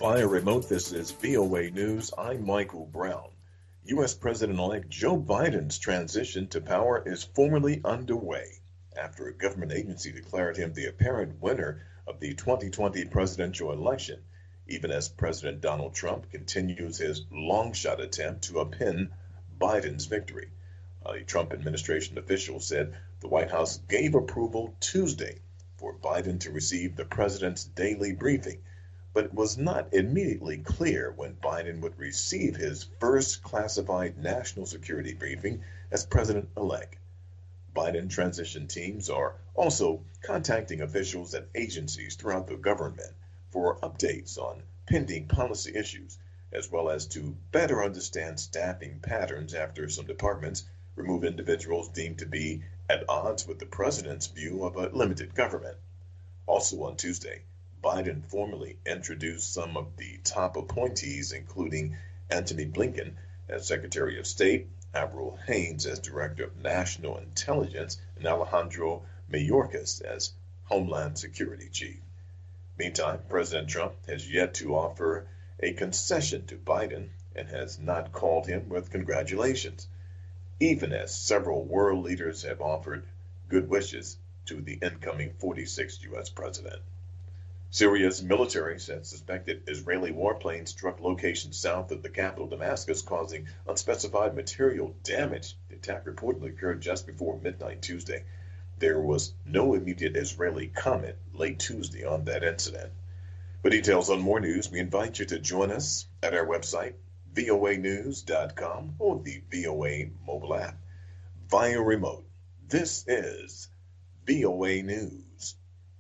Via remote, this is VOA News. I'm Michael Brown. U.S. President-elect Joe Biden's transition to power is formally underway after a government agency declared him the apparent winner of the 2020 presidential election, even as President Donald Trump continues his long-shot attempt to upend Biden's victory. A Trump administration official said the White House gave approval Tuesday for Biden to receive the president's daily briefing, but it was not immediately clear when Biden would receive his first classified national security briefing as president-elect. Biden transition teams are also contacting officials at agencies throughout the government for updates on pending policy issues, as well as to better understand staffing patterns after some departments remove individuals deemed to be at odds with the president's view of a limited government. Also on Tuesday, Biden formally introduced some of the top appointees, including Antony Blinken as Secretary of State, Avril Haines as Director of National Intelligence, and Alejandro Mayorkas as Homeland Security Chief. Meantime, President Trump has yet to offer a concession to Biden and has not called him with congratulations, even as several world leaders have offered good wishes to the incoming 46th U.S. president. Syria's military said suspected Israeli warplanes struck locations south of the capital, Damascus, causing unspecified material damage. The attack reportedly occurred just before midnight Tuesday. There was no immediate Israeli comment late Tuesday on that incident. For details on more news, we invite you to join us at our website, voanews.com, or the VOA mobile app. Via remote, this is VOA News.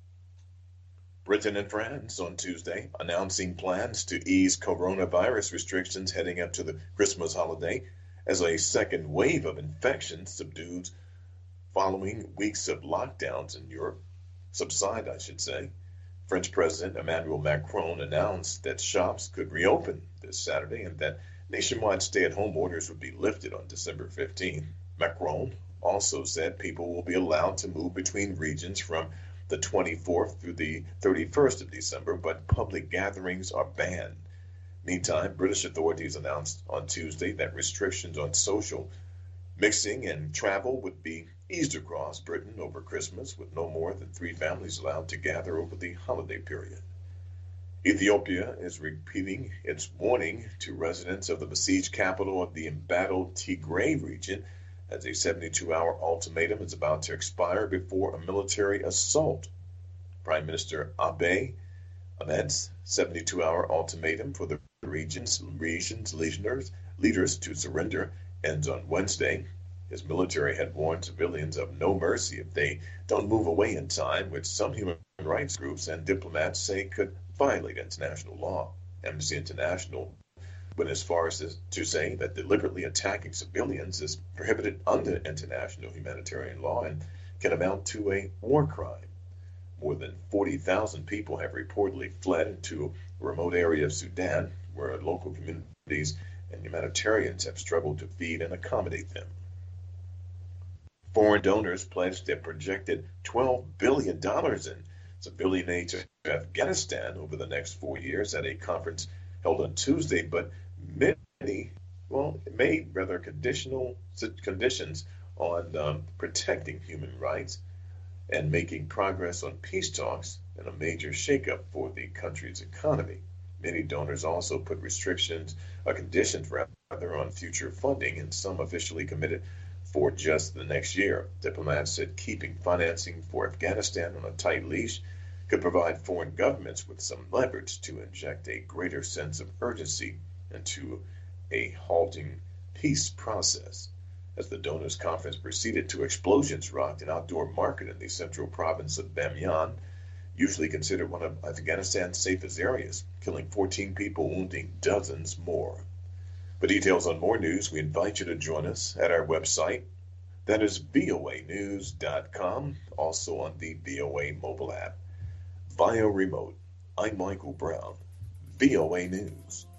Britain and France on Tuesday announcing plans to ease coronavirus restrictions heading up to the Christmas holiday as a second wave of infections subsides following weeks of lockdowns in Europe. Subside, I should say. French President Emmanuel Macron announced that shops could reopen this Saturday and that nationwide stay-at-home orders would be lifted on December 15th. Macron also said people will be allowed to move between regions from the 24th through the 31st of December, but public gatherings are banned. Meantime, British authorities announced on Tuesday that restrictions on social mixing and travel would be eased across Britain over Christmas, with no more than 3 families allowed to gather over the holiday period. Ethiopia is repeating its warning to residents of the besieged capital of the embattled Tigray region as a 72-hour ultimatum is about to expire before a military assault. Prime Minister Abiy Ahmed's 72-hour ultimatum for the region's leaders to surrender ends on Wednesday. His military had warned civilians of no mercy if they don't move away in time, which some human rights groups and diplomats say could violate international law. Amnesty International went as far as to say that deliberately attacking civilians is prohibited under international humanitarian law and can amount to a war crime. More than 40,000 people have reportedly fled into a remote area of Sudan, where local communities and humanitarians have struggled to feed and accommodate them. Foreign donors pledged a projected $12 billion in civilian aid to Afghanistan over the next 4 years at a conference held on Tuesday, but many, made rather conditions on protecting human rights and making progress on peace talks and a major shakeup for the country's economy. Many donors also put conditions on future funding, and some officially committed for just the next year. Diplomats said keeping financing for Afghanistan on a tight leash could provide foreign governments with some leverage to inject a greater sense of urgency into a halting peace process. As the donors' conference proceeded, 2 explosions rocked an outdoor market in the central province of Bamyan, usually considered one of Afghanistan's safest areas, killing 14 people, wounding dozens more. For details on more news, we invite you to join us at our website. That is voanews.com, also on the VOA mobile app. Via remote, I'm Michael Brown, VOA News.